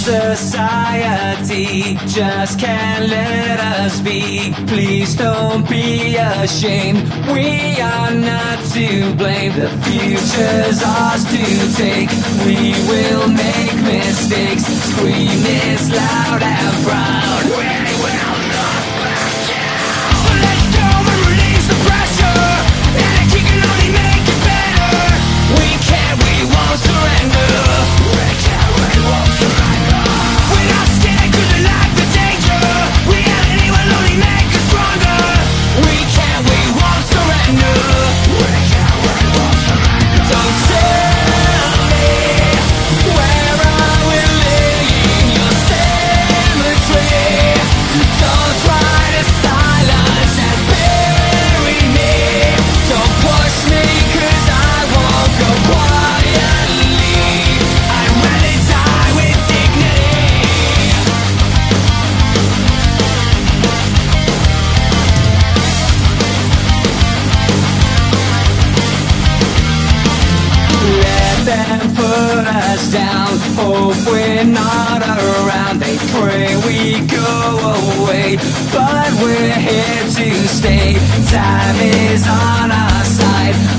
society just can't let us be. Please don't be ashamed, we are not to blame. The future's ours to take, we will make mistakes. Scream this loud and proud, we will not back down. So let's go and release the pressure, anarchy can only make it better. We can't, we won't surrender. We can't, we won't surrender. We're not scared cause we like the danger. Reality will only make us stronger. We can't, we won't surrender. We can't, we won't surrender. Don't tell me where I will laying your cemetery. Don't try to silence and bury me. Don't push me cause I won't go quietly. I'd rather die with dignity. Let them put us down, hope we're not around. They pray we go away, but we're here to stay. Time is on our side.